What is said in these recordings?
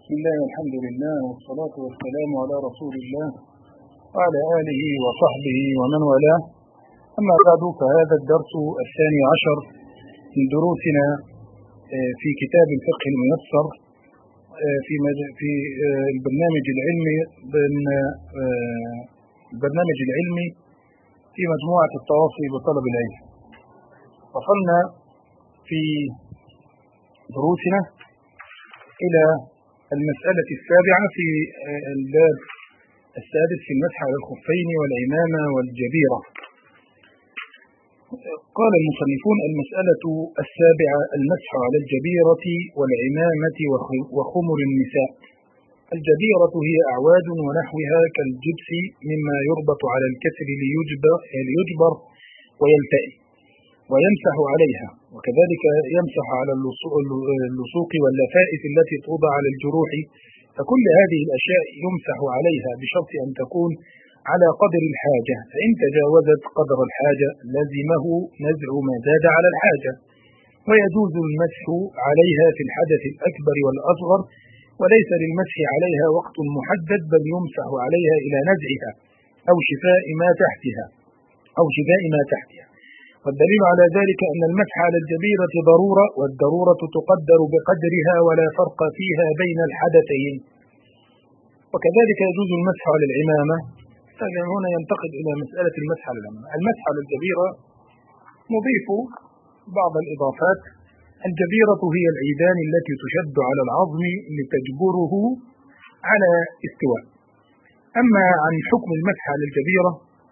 بسم الله والحمد لله والصلاة والسلام على رسول الله وعلى آله وصحبه ومن والاه. أما بعد، فهذا الدرس الثاني عشر من دروسنا في كتاب الفقه الميسر في البرنامج العلمي في مجموعة التواصي بطلب العلم. وصلنا في دروسنا إلى المسألة السابعة في الباب السادس في المسح على الخفين والعمامة والجبيرة. قال المصنفون: المسألة السابعة المسح على الجبيرة والعمامة وخمر النساء. الجبيرة هي أعواد ونحوها كالجبس مما يربط على الكسر ليجبر ويلتئي ويمسح عليها، وكذلك يمسح على اللصوق واللفائف التي توضع على الجروح. فكل هذه الأشياء يمسح عليها بشرط أن تكون على قدر الحاجة، فإن تجاوزت قدر الحاجة لزمه نزع ما زاد على الحاجة. ويجوز المسح عليها في الحدث الأكبر والأصغر، وليس للمسح عليها وقت محدد، بل يمسح عليها إلى نزعها أو شفاء ما تحتها. والدليل على ذلك أن المسح على الجبيرة ضرورة، والضرورة تقدر بقدرها ولا فرق فيها بين الحدثين. وكذلك يجوز المسح على العمامة. هنا ينتقل إلى مسألة المسح على العمامة. المسح على الجبيرة نضيف بعض الإضافات. الجبيرة هي العيدان التي تشد على العظم لتجبره على استواء. أما عن حكم المسح على الجبيرة،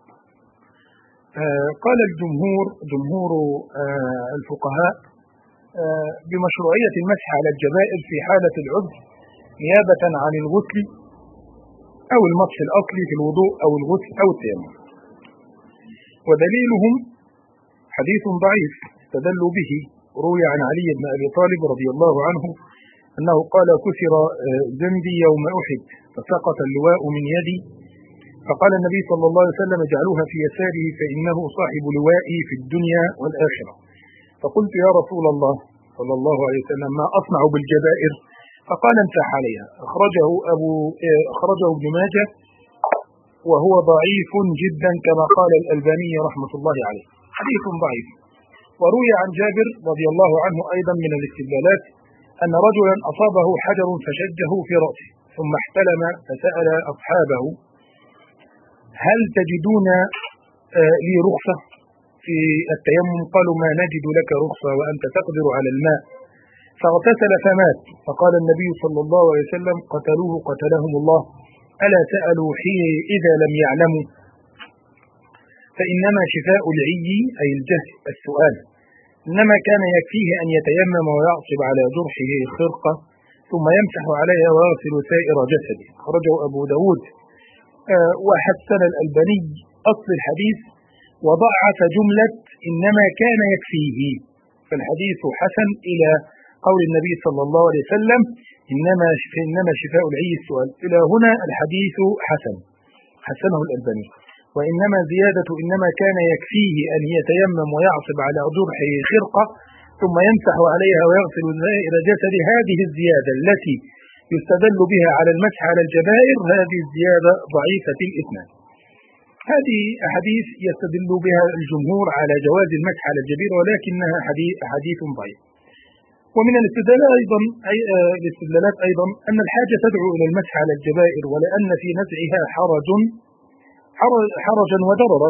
قال جمهور الفقهاء بمشروعية المسح على الجبائر في حالة العذر نيابة عن الغسل أو المسح الأصلي في الوضوء أو الغسل أو التيمم. ودليلهم حديث ضعيف استدلوا به، روي عن علي بن أبي طالب رضي الله عنه أنه قال: كسر جندي يوم أحد فسقط اللواء من يدي، فقال النبي صلى الله عليه وسلم: اجعلوها في يساره فإنه صاحب لوائي في الدنيا والآخرة. فقلت: يا رسول الله صلى الله عليه وسلم، ما أصنع بالجبائر؟ فقال: امسح عليها. أخرجه ابن ماجه وهو ضعيف جدا كما قال الألباني رحمة الله عليه، حديث ضعيف. وروي عن جابر رضي الله عنه أيضا من الاستدلالات أن رجلا أصابه حجر فشجه في رأسه ثم احتلم، فسأل أصحابه: هل تجدون لي رخصة في التيمم؟ قالوا: ما نجد لك رخصة وأنت تقدر على الماء. فاغتسل فمات. فقال النبي صلى الله عليه وسلم: قتلوه قتلهم الله، ألا سألوا حين إذا لم يعلموا؟ فإنما شفاء العي أي الجهل السؤال، إنما كان يكفيه أن يتيمم ويعصب على جرحه خرقة ثم يمسح عليها ويغسل سائر جسده. خرجه أبو داود. وحسن الألباني أصل الحديث وضعف جملة إنما كان يكفيه، فالحديث حسن إلى قول النبي صلى الله عليه وسلم: إنما شفاء العي السؤال. إلى هنا الحديث حسنه الألباني. وإنما زيادة إنما كان يكفيه أن يتيمم ويعصب على جرحه خرقة ثم يمسح عليها ويغسل سائر جسده، هذه الزيادة التي يستدل بها على المسح على الجبائر، هذه الزيادة ضعيفة الإسناد. هذه أحاديث يستدل بها الجمهور على جواز المسح على الجبيرة، ولكنها حديث ضعيف. ومن الاستدلالات أيضا أن الحاجة تدعو إلى المسح على الجبائر، ولأن في نزعها حرجا وضررا.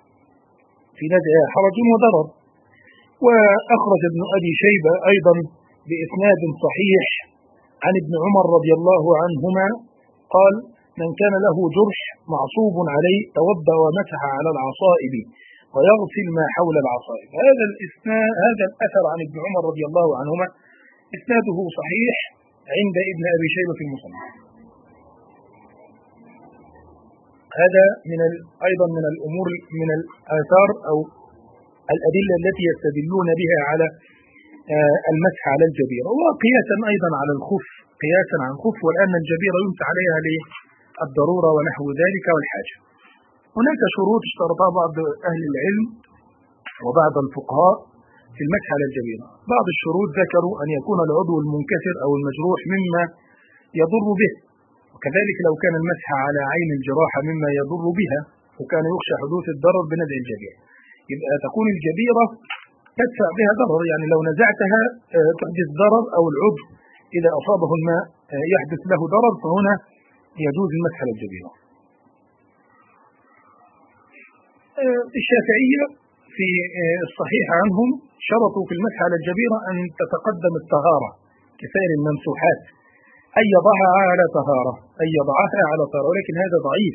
وأخرج ابن أبي شيبة أيضا بإسناد صحيح عن ابن عمر رضي الله عنهما قال: من كان له جرح معصوب عليه توضأ ومسح على العصائب ويغسل ما حول العصائب. هذا الأثر عن ابن عمر رضي الله عنهما إسناده صحيح عند ابن أبي شيبة في المصنف. هذا أيضا من الأمور، من الآثار أو الأدلة التي يستدلون بها على المسح على الجبيرة. وقياسا أيضا على الخف، قياسا عن الخف، والآن الجبيرة يمسح عليها للضرورة ونحو ذلك والحاجة. هناك شروط اشترطها بعض أهل العلم وبعض الفقهاء في المسح على الجبيرة. بعض الشروط ذكروا أن يكون العضو المنكسر أو المجروح مما يضر به. وكذلك لو كان المسح على عين الجراحة مما يضر بها وكان يخشى حدوث الضرر بنزع الجبيرة، يبقى تكون الجبيرة تدفع بها ضرر، يعني لو نزعتها تحدث ضرر، أو العضو إذا أصابه الماء يحدث له ضرر، فهنا يجوز المسح على الجبيرة. الشافعية في الصحيح عنهم شرطوا في المسح على الجبيرة أن تتقدم الطهارة كسائر الممسوحات، أن يضعها على طهارة، ولكن هذا ضعيف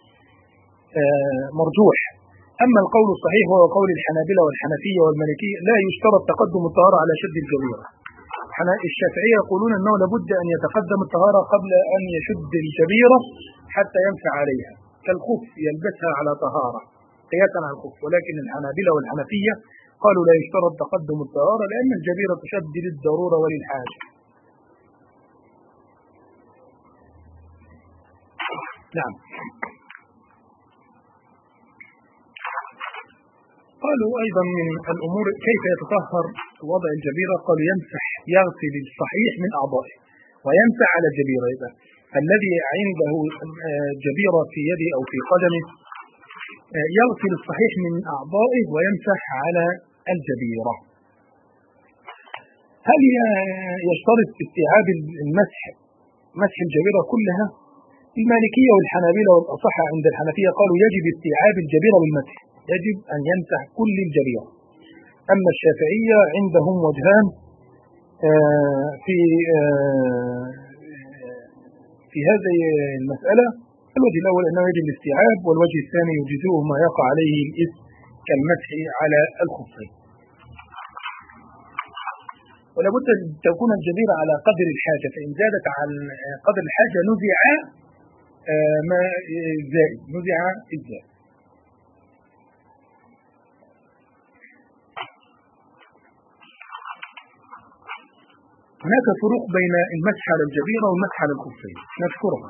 مرجوح. أما القول الصحيح وهو قول الحنابلة والحنفية والمالكية لا يشترط تقدم الطهارة على شد الجبيرة. الشافعية يقولون أنه لابد أن يتقدم الطهارة قبل أن يشد الجبيرة حتى يمسح عليها، كالخف يلبسها على طهارة قياسا على الخف. ولكن الحنابلة والحنفية قالوا لا يشترط تقدم الطهارة لأن الجبيرة تشد للضرورة وللحاجة. نعم. قالوا أيضا من الأمور كيف يتطهر وضع الجبيرة، قالوا يغسل الصحيح من أعضائه ويمسح على الجبيرة. إذا الذي عنده جبيرة في يده أو في قدمه يغسل الصحيح من أعضائه ويمسح على الجبيرة. هل يشترط استيعاب المسح مسح الجبيرة كلها؟ المالكية والحنابلة والأصح عند الحنفية قالوا يجب استيعاب الجبيرة بالمسح، يجب أن يمسح كل الجبيرة. أما الشافعية عندهم وجهان في هذه المسألة. الوجه الأول أنه يجب الاستيعاب، والوجه الثاني يجزئه ما يقع عليه الإثم كالمسح على الخفين. ولا بد أن تكون الجبيرة على قدر الحاجة، فإن زادت عن قدر الحاجة نزع ما زائد، نزع الزائد. هناك فروق بين المسح على الجبيرة والمسح على الخفين نذكرها.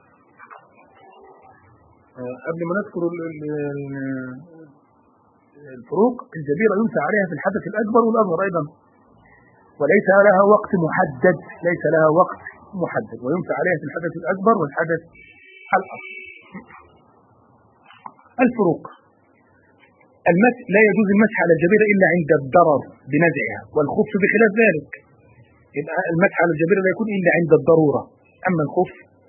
قبل ما نذكر الفروق، الجبيرة يمسح عليها في الحدث الأكبر والأصغر أيضا، وليس لها وقت محدد، ويمسح عليها في الحدث الأكبر والحدث الأصغر. الفروق: لا يجوز المسح على الجبيرة إلا عند الضرر بنزعها، والخف بخلاف ذلك. يبقى المسح على الجبيرة لا يكون إلا عند الضرورة، أما الخف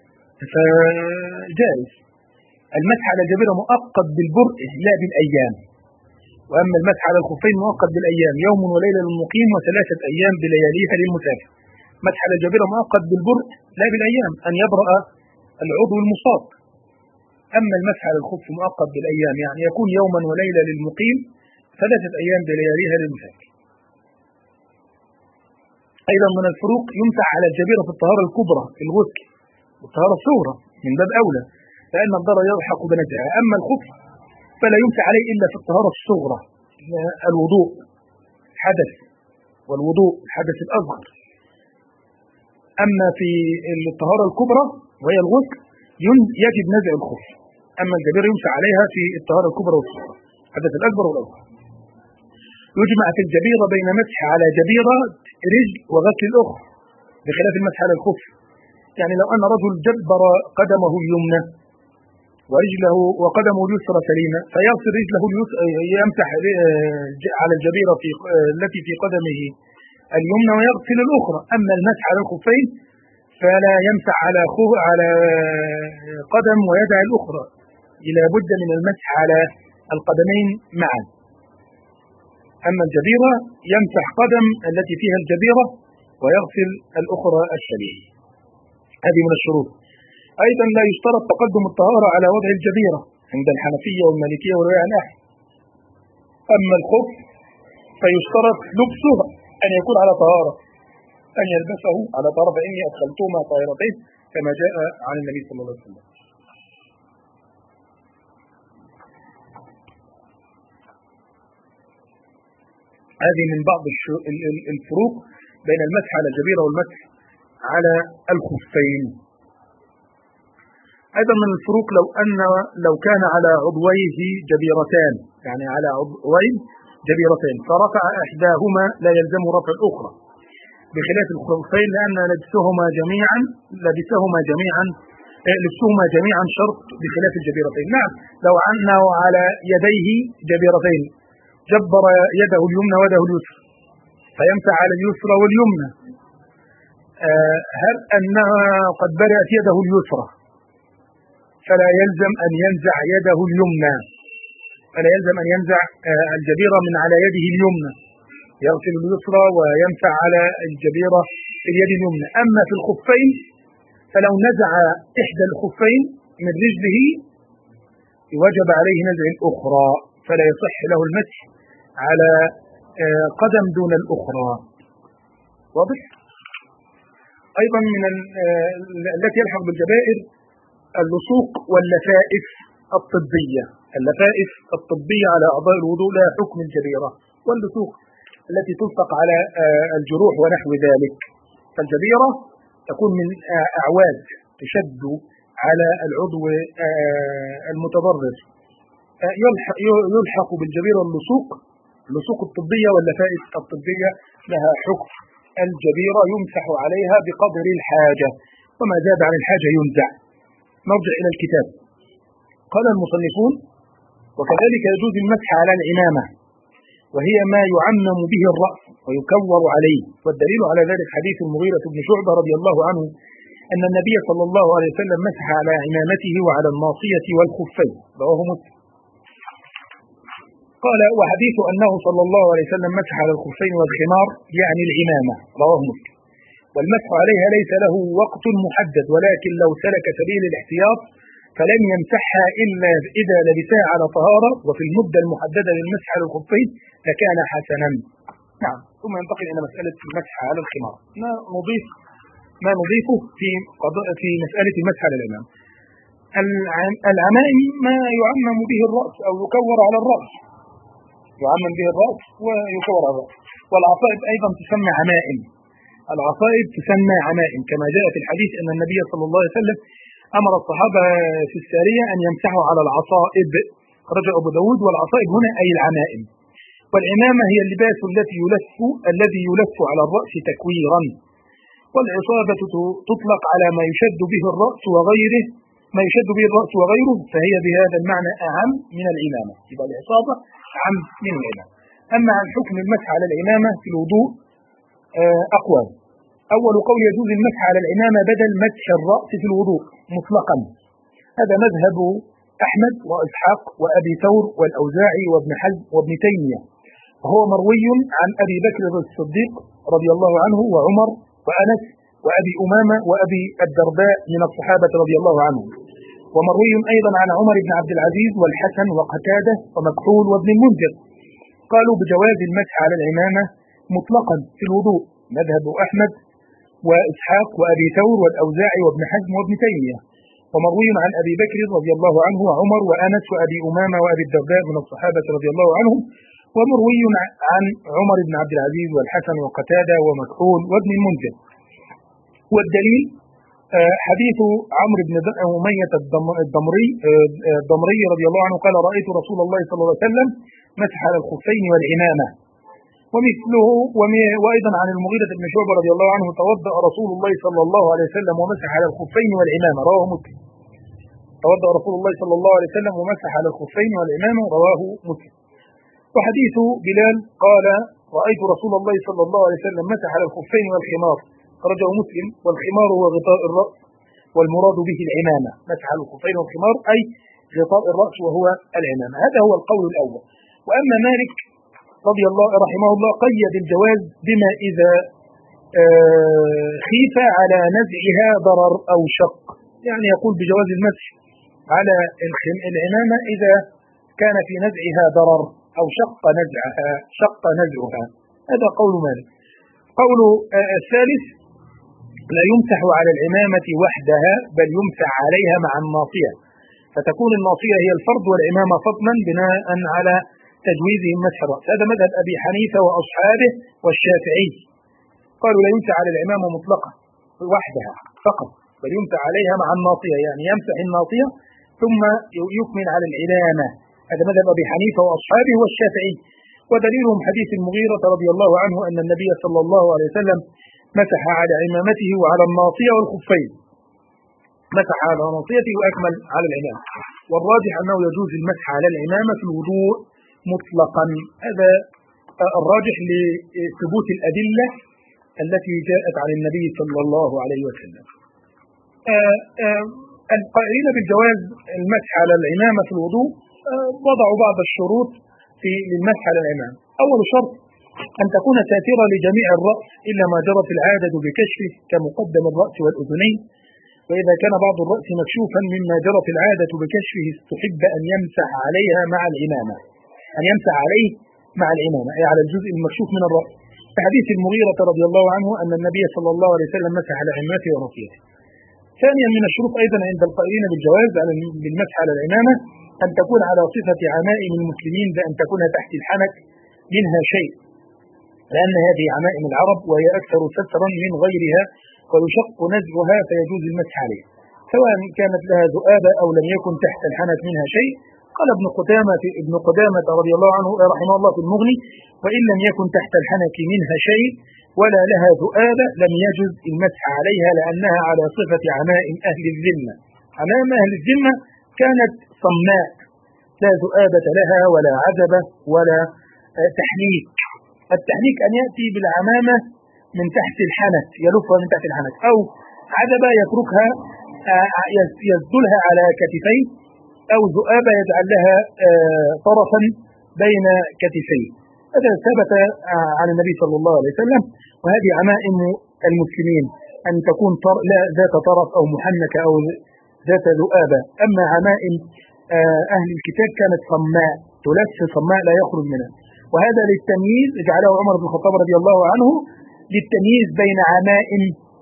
فجائز. المسح على الجبيرة مؤقت بالبرء لا بالأيام، وأما المسح على الخفين مؤقت بالأيام، يوم وليلة للمقيم و3 أيام بلياليها للمسافر. مسح على الجبيرة مؤقت بالبرء لا بالأيام، أن يبرأ العضو المصاب. أما المسح على الخف مؤقت بالأيام، يعني يكون يوما وليلة للمقيم، 3 أيام بلياليها للمسافر. أيضا من الفروق يمسح على الجبيرة في الطهارة الكبرى في الغسل، والطهارة الصغرى من باب أولى لأن الضرر يلحق بنزعها. أما الخف فلا يمسح عليه إلا في الطهارة الصغرى، الوضوء حدث، والوضوء الحدث الأصغر. أما في الطهارة الكبرى وهي الغسل يجب نزع الخف. أما الجبيرة يمسح عليها في الطهارة الكبرى والصغرى، الحدث الأكبر والأصغر. يجمع في الجبيرة بين مسح على جبيرة رجل وغسل الأخرى بخلاف المسح على الخف. يعني لو أن رجل جبر قدمه اليمنى ورجله وقدمه اليسرى سليمة، فيغسل رجله يمسح على الجبيرة التي في قدمه اليمنى ويغسل الأخرى. أما المسح على الخفين فلا يمسح على قدم ويدع الأخرى، لا بد من المسح على القدمين معا. أما الجبيرة يمسح قدم التي فيها الجبيرة ويغسل الأخرى الشبيه. هذه من الشروط. أيضا لا يشترط تقدم الطهارة على وضع الجبيرة عند الحنفية والمالكية والرواية عن أحمد. أما الخف فيشترط لبسه أن يكون على طهارة، أن يلبسه على طهارة، فإني أدخلتهما طاهرتين كما جاء عن النبي صلى الله عليه وسلم. هذه من بعض الفروق بين المسح على الجبيرة والمسح على الخفين. أيضا من الفروق لو كان على عضويه جبيرتان، يعني على عضوين جبيرتين، فرفع إحداهما لا يلزم رفع الأخرى. بخلاف الخفين لأن لبسهما جميعا شرط بخلاف الجبيرتين. نعم، لو أنه على يديه جبيرتين جبر يده اليمنى ويده اليسرى فيمسح على اليسرى واليمنى، هل أنها قد برأت يده اليسرى فلا يلزم أن ينزع يده اليمنى، فلا يلزم أن ينزع الجبيرة من على يده اليمنى، يغسل اليسرى ويمسح على الجبيرة في اليد اليمنى. أما في الخفين فلو نزع إحدى الخفين من رجله وجب عليه نزع الأخرى، فلا يصح له المسح على قدم دون الأخرى. واضح؟ أيضا من التي يلحق بالجبائر اللصوق واللفائف الطبية. اللفائف الطبية على أعضاء الوضوء لها حكم الجبيرة، واللصوق التي تلصق على الجروح ونحو ذلك. فالجبيرة تكون من أعواد تشد على العضو المتضرر. يلحق بالجبيرة اللصوق الطبية واللفائف الطبية لها حكم الجبيرة، يمسح عليها بقدر الحاجة، وما زاد عن الحاجة ينزع. نرجع إلى الكتاب. قال المصنفون: وكذلك يجوز المسح على العمامة، وهي ما يعمم به الرأس ويكور عليه. والدليل على ذلك حديث المغيرة بن شعبة رضي الله عنه أن النبي صلى الله عليه وسلم مسح على عمامته وعلى الناصية والخفين، رواه مسلم. قال: وحديث أنه صلى الله عليه وسلم مسح على الخفين والخمار يعني العمامة، رواه مسلم. والمسح عليها ليس له وقت محدد، ولكن لو سلك سبيل الاحتياط فلم يمسحها إلا إذا لبسها على طهارة وفي المدة المحددة للمسح على الخفين لكان حسنا. نعم. ثم ينتقل إلى مسألة المسح على الخمار. ما نضيفه في مسألة المسح على العمام. العمائم ما يعمم به الرأس أو يكور على الرأس، يعمم به الرأس ويكور على الرأس. والعصائب أيضا تسمى عمائم. العصائب تسمى عمائم كما جاء في الحديث أن النبي صلى الله عليه وسلم أمر الصحابة في السارية أن يمسحوا على العصائب، خرج أبو داود. والعصائب هنا أي العمائم. والعمامة هي اللباس الذي يلف على الرأس تكويرا. والعصابة تطلق على ما يشد به الرأس وغيره، فهي بهذا المعنى أعم من العمامة. يبقى العصابة أعم من العمامة. أما عن حكم المسح على العمامة في الوضوء أقوال. أول قول: يجوز المسح على العمامة بدل مسح الرأس في الوضوء مطلقا. هذا مذهب أحمد وإسحاق وأبي ثور والأوزاعي وابن حزم وابن تيمية، وهو مروي عن أبي بكر الصديق رضي الله عنه وعمر وأنس وأبي أمامة وأبي الدرداء من الصحابة رضي الله عنهم. ومروي أيضا عن عمر بن عبد العزيز والحسن وقتادة ومكحول وابن المنذر، قالوا بجواز المسح على العمامة مطلقا في الوضوء، مذهب أحمد وإسحاق وأبي ثور والأوزاعي وابن حزم وابن تيمية. ومروي عن أبي بكر رضي الله عنه وعمر وأنس وأبي أمامة وأبي الدرداء من الصحابة رضي الله عنهم. ومروي عن عمر بن عبد العزيز والحسن وقتادة ومكحول وابن المنذر. والدليل حديث عمرو بن أمية الضمري رضي الله عنه قال: رأيت رسول الله صلى الله عليه وسلم مسح على الخفين والعمامة. ومثله وأيضا عن المغيرة بن شعبة رضي الله عنه: توضأ رسول الله صلى الله عليه وسلم ومسح على الخفين والعمامة، رواه مسلم. توضأ رسول الله صلى الله عليه وسلم ومسح على الخفين والعمامة، رواه مسلم. وحديث بلال قال: رأيت رسول الله صلى الله عليه وسلم مسح على الخفين والخمار، خرجه مسلم. والخمار هو غطاء الرأس، والمراد به العمامة. مسح على الخفين والخمار أي غطاء الرأس وهو العمامة. هذا هو القول الأول. وأما مالك رحمه الله قيد الجواز بما إذا خيف على نزعها ضرر أو شق، يعني يقول بجواز المسح على العمامة إذا كان في نزعها ضرر أو شق نزعها. هذا قول مالك. قول الثالث: لا يمسح على العمامة وحدها بل يمسح عليها مع الناصية، فتكون الناصية هي الفرض والعمامة فضلا بناء على تجويزهم مسح الرأس. هذا مذهب أبي حنيفة وأصحابه والشافعي، قالوا لا يمسح على العمامة مطلقة وحدها فقط، بل يمسح عليها مع الناصية، يعني يمسح الناصية ثم يكمل على العمامة. هذا مذهب أبي حنيفة وأصحابه والشافعي. ودليلهم حديث المغيرة رضي الله عنه أن النبي صلى الله عليه وسلم مسح على عمامته وعلى الناصية والخفين، مسح على ناصيته وأكمل على العمامة. والراجح أنه يجوز المسح على العمامة في الوضوء مطلقا. هذا الراجح لثبوت الأدلة التي جاءت عن النبي صلى الله عليه وسلم. القائلين بالجواز المسح على العمامة في الوضوء وضعوا بعض الشروط للمسح على العمامة. أول شرط أن تكون ساترة لجميع الرأس إلا ما جرت العادة بكشفه كمقدم الرأس والأذنين. وإذا كان بعض الرأس مكشوفا مما جرت العادة بكشفه استحب أن يمسح عليها مع العمامة، أن يمسح عليه مع العمامة أي على الجزء المكشوف من الرأس، في حديث المغيرة رضي الله عنه أن النبي صلى الله عليه وسلم مسح على عمامته وناصيته. ثانيا من الشروط أيضا عند القائلين بالجواز بالمسح على العمامة أن تكون على صفة عمائم المسلمين بأن تكون تحت الحنك منها شيء، لأن هذه عمائم العرب وهي أكثر سترا من غيرها ويشق نزعها فيجوز المسح عليها سواء كانت لها ذؤابة أو لم يكن تحت الحنك منها شيء. قال ابن قدامة رضي الله عنه رحمه الله في المغني: وإن لم يكن تحت الحنك منها شيء ولا لها ذؤابة لم يجوز المسح عليها لأنها على صفة عمائم أهل الذمة. عمائم أهل الذمة كانت صماء لا ذؤابة لها ولا عزبة ولا تحنيك. التحنيك أن يأتي بالعمامة من تحت الحنك، يلفها من تحت الحنك، أو عزبة يتركها يسدلها على كتفيه، أو ذؤابة يجعل لها طرفا بين كتفيه. هذا ثبت عن النبي صلى الله عليه وسلم. وهذه عمائم المسلمين أن تكون لا ذات طرف أو محنكة أو ذات ذؤابة. أما عمائم أهل الكتاب كانت صماء، تلف صماء لا يخرج منها. وهذا للتمييز جعله عمر بن الخطاب رضي الله عنه للتمييز بين عمائم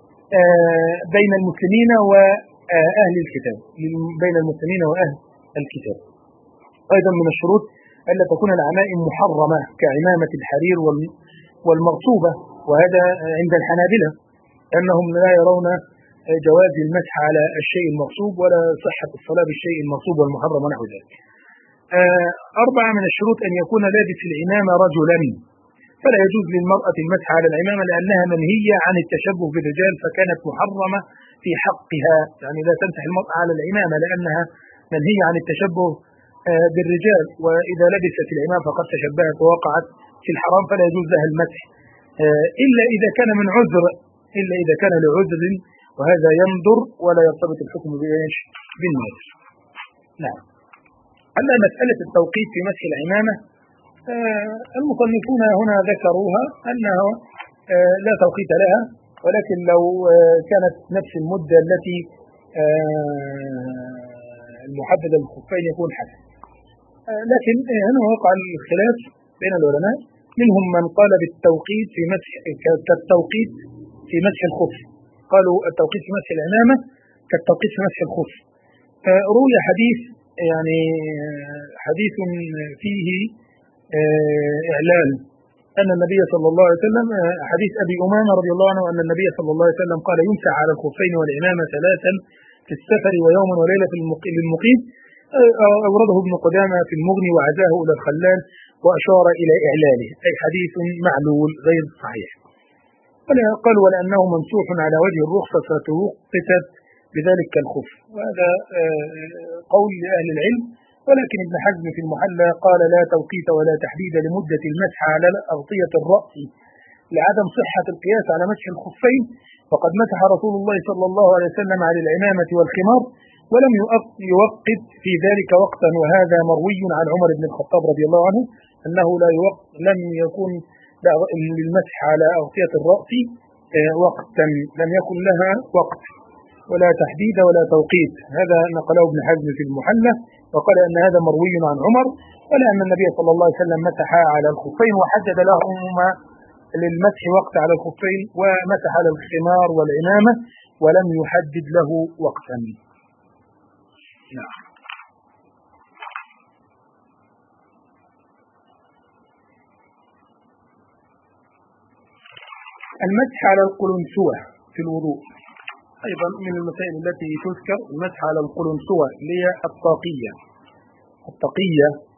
بين المسلمين وأهل الكتاب، بين المسلمين وأهل الكتاب. أيضا من الشروط ألا تكون العمائم محرمة كعمامة الحرير والمغصوبة، وهذا عند الحنابلة أنهم لا يرون جواز المسح على الشيء المغصوب ولا صحة الصلاة بالشيء المغصوب والمحرم ونحو ذلك. أربعة من الشروط أن يكون لابس العمامة رجلا، فلا يجوز للمرأة المسح على العمامة لأنها منهية عن التشبه بالرجال فكانت محرمة في حقها، يعني لا تمسح المرأة على العمامة لأنها منهية عن التشبه بالرجال، وإذا لبست العمامة فقد تشبهت ووقعت في الحرام فلا يجوز لها المسح إلا إذا كان من عذر، إلا إذا كان لعذر، وهذا ينظر ولا يرتبط الحكم بإيش؟ بالنذر. نعم. أما مسألة التوقيت في مسح العمامة المصنفون هنا ذكروها أنها لا توقيت لها، ولكن لو كانت نفس المدة التي المحددة للخفين يكون حسن. لكن هنا وقع الخلاف بين العلماء، منهم من قال بالتوقيت في مسح كالتوقيت في مسح الخف، قالوا التوقيت في مسح العمامة كالتوقيت في مسح الخف. روي حديث يعني حديث فيه إعلان أن النبي صلى الله عليه وسلم، حديث أبي أمامة رضي الله عنه أن النبي صلى الله عليه وسلم قال يمسح على الخفين والعمامة ثلاثا في السفر ويوما وليلة للمقيم. أورده ابن قدامة في المغني وعزاه إلى الخلال وأشار إلى إعلاله، أي حديث معلول غير صحيح. قال ولأنه منسوح على وجه الرخصة فتوقفت بذلك كالخف، وهذا قول لأهل العلم. ولكن ابن حزم في المحلى قال لا توقيت ولا تحديد لمدة المسح على أغطية الرأس لعدم صحة القياس على مسح الخفين، وقد مسح رسول الله صلى الله عليه وسلم على العمامة والخمار ولم يوقت في ذلك وقتا. وهذا مروي عن عمر بن الخطاب رضي الله عنه أنه لم يكن للمسح على أغطية الرأس وقتا، لم يكن لها وقت ولا تحديد ولا توقيت. هذا نقله ابن حزم في المحلى، وقال أن هذا مروي عن عمر، ولأن النبي صلى الله عليه وسلم مسح على الخفين وحدد لهما للمسح وقت على الخفين ومسح على الخمار والعمامة ولم يحدد له وقتا. المسح على القلنسوة في الوضوء أيضا من المسائل التي تذكر، المسح على القلنسوة اللي هي الطاقية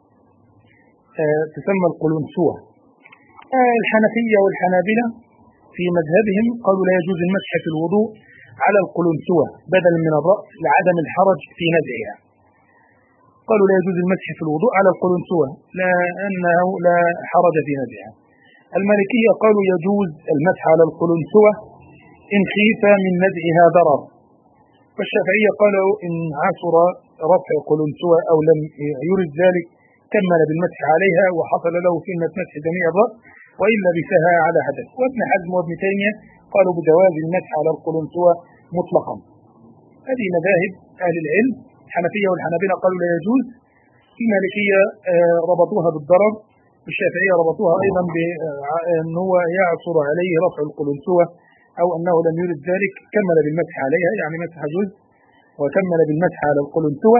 تسمى القلنسوة. الحنفية والحنابلة في مذهبهم قالوا لا يجوز المسح في الوضوء على القلنسوة بدلا من الرأس لعدم الحرج في نزعها. قالوا لا يجوز المسح في الوضوء على القلنسوة لأنه لا حرج في نزعها. المالكية قالوا يجوز المسح على القلنسوة إن خيف من نزعها ضرر. والشافعية قالوا إن عسر رفع قلنسوة أو لم يرد ذلك كمل بالمسح عليها وحصل له سنة مسح جميع الرأس وإن لبسها على حدث. وابن حزم وابن تيمية قالوا بجواز المسح على القلنسوة مطلقا. هذه مذاهب أهل العلم. الحنفية والحنابلة قالوا لا يجوز. المالكية ربطوها بالضرر، والشافعية ربطوها أيضا بأنه يعصر عليه رفع القلنسوة أو أنه لم يرد ذلك كمل بالمسح عليها، يعني مسح جزء وكمل بالمسح على القلنسوة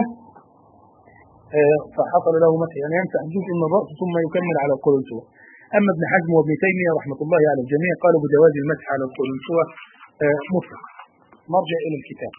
فحصل له مسح، يعني يمسح جزء من الرأس ثم يكمل على القلنسوة. أما ابن حزم وابن تيمية رحمة الله على الجميع قالوا بجواز المسح على القلنسوة مطلق. نرجع إلى الكتاب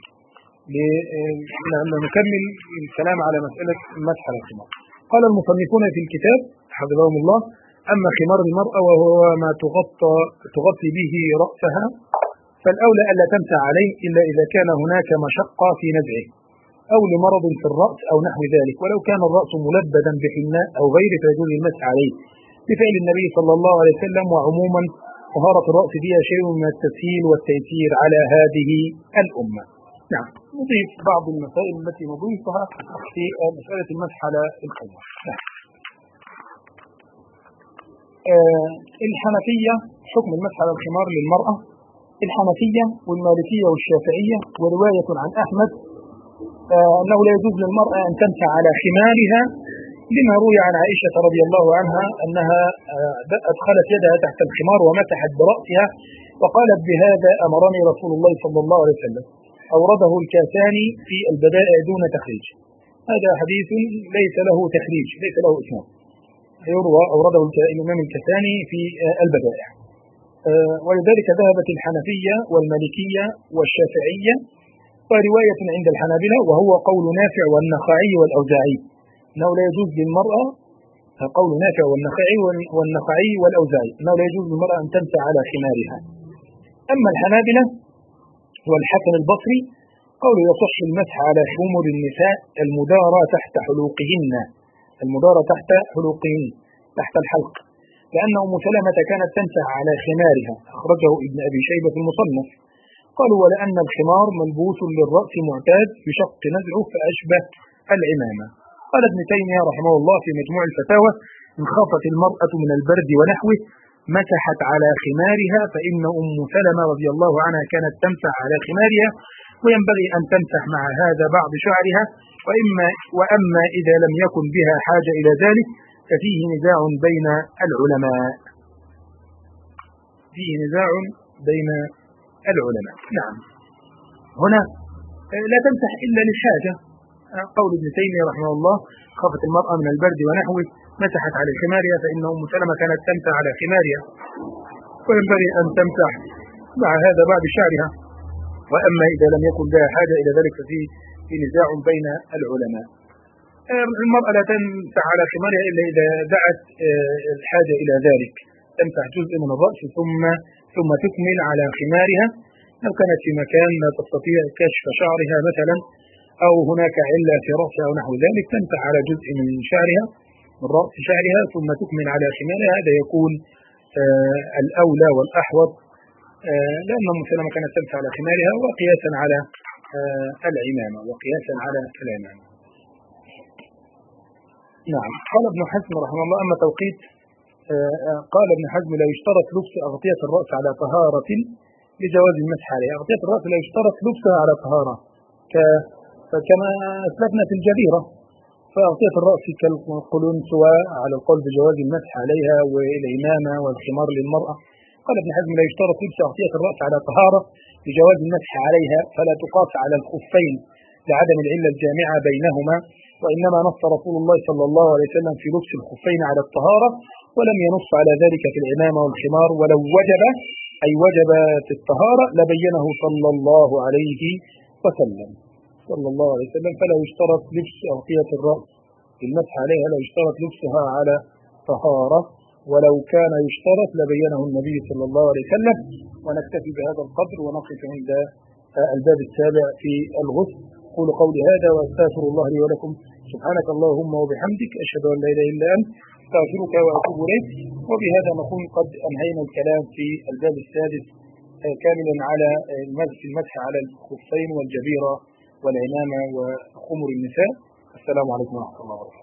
نكمل الكلام على مسألة المسح على الخمار. قال المصنفون في الكتاب حفظهم الله: أما خمار المرأة وهو ما تغطي به رأسها فالأولى ألا تمسح عليه إلا إذا كان هناك مشقة في نزعه أو لمرض في الرأس أو نحو ذلك، ولو كان الرأس ملبدا بحناء أو غيره فيجوز المسح عليه بفعل النبي صلى الله عليه وسلم. وعموما طهارة الرأس فيها شيء من التسهيل والتيسير على هذه الأمة. نعم، نضيف بعض المسائل التي نضيفها في مسألة المسح على الخمار. نعم. الحنفية حكم المسح على الخمار للمرأة. الحنفية والمالكية والشافعية ورواية عن أحمد أنه لا يجوز للمرأة أن تمسح على خمارها لما روي عن عائشة رضي الله عنها أنها أدخلت يدها تحت الخمار ومسحت برأسها وقالت: بهذا أمرني رسول الله صلى الله عليه وسلم. أورده الكاساني في البدائع دون تخريج. هذا حديث ليس له تخريج، ليس له إسناد، يروى أورده الإمام الكاساني في البدائع. ولذلك ذهبت الحنفية والمالكية والشافعية ورواية عند الحنابلة وهو قول نافع والنخعي والأوزاعي أنه لا يجوز للمرأة، قول نافع والنخعي والأوزاعي أنه لا يجوز للمرأة أن تمسح على خمارها. أما الحنابلة والحسن البصري قالوا يصح المسح على خمر النساء المدارة تحت حلوقهن، المدارة تحت حلوقهن تحت الحلق، لأن أم سلمة كانت تمسح على خمارها، أخرجه ابن أبي شيبة في المصنف. قالوا ولأن الخمار ملبوس للرأس معتاد يشق نزعه فأشبه العمامة. قال ابن تيمية رحمه الله في مجموع الفتاوى: إن خافت المرأة من البرد ونحوه مسحت على خمارها، فإن أم سلمة رضي الله عنها كانت تمسح على خمارها، وينبغي أن تمسح مع هذا بعض شعرها. وأما إذا لم يكن بها حاجة إلى ذلك ففيه نزاع بين العلماء. فيه نزاع بين العلماء. نعم، هنا لا تمسح إلا للحاجة. قول ابن تيمية رحمه الله: خافت المرأة من البرد ونحوه مسحت على خمارها، فإن أم سلمة كانت تمسح على خمارها، وينبغي أن تمسح مع هذا بعد شعرها. وأما إذا لم يكن لها حاجة إلى ذلك ففيه نزاع بين العلماء. المرأة لا تمسح على خمارها إلا إذا دعت الحاجة إلى ذلك، تمسح جزء من الرأس ثم تكمل على خمارها. لو كانت في مكان لا تستطيع كشف شعرها مثلا أو هناك علة في رأسها أو نحو ذلك تمسح على جزء من شعرها من رأس شعرها ثم تكمل على خمارها. هذا يكون الأولى والأحوط، لأن أم سلمة كانت تمسح على خمارها وقياسا على العمامة نعم. قال ابن حزم رحمه الله: أما توقيت قال ابن حزم: لا يشترط لبس أغطية الرأس على طهارة لجواز المسح عليها. أغطية الرأس لا يشترط لبسها على طهارة كما أسلفنا في الجبيرة، فأغطية الرأس كالقلنسوة على القول بجواز المسح عليها والعمامة والخمار للمرأة. قال ابن حزم: لا يشترط لبس أغطية الرأس على طهارة لجواز المسح عليها، فلا تقاس على الخفين لعدم العلة الجامعة بينهما، وإنما نص رسول الله صلى الله عليه وسلم في لبس الخفين على الطهارة ولم ينص على ذلك في العمامة والخمار. ولو وجب أي وجب في الطهارة لبينه صلى الله عليه وسلم فلا يشترط لبس أغطية الرأس المسح عليها، لا يشترط لبسها على طهارة، ولو كان يشترط لبينه النبي صلى الله عليه وسلم. ونكتفي بهذا القدر ونقف عند الباب السابع في الغسل. أقول قولي هذا وأستغفر الله لي ولكم. سبحانك اللهم وبحمدك، أشهد أن لا إله إلا أنت، أستغفرك وأتوب إليك. وبهذا نكون قد أنهينا الكلام في الباب السادس كاملا على المسح على الخفين والجبيرة والعمامة وخمر النساء. السلام عليكم ورحمة الله وبركاته.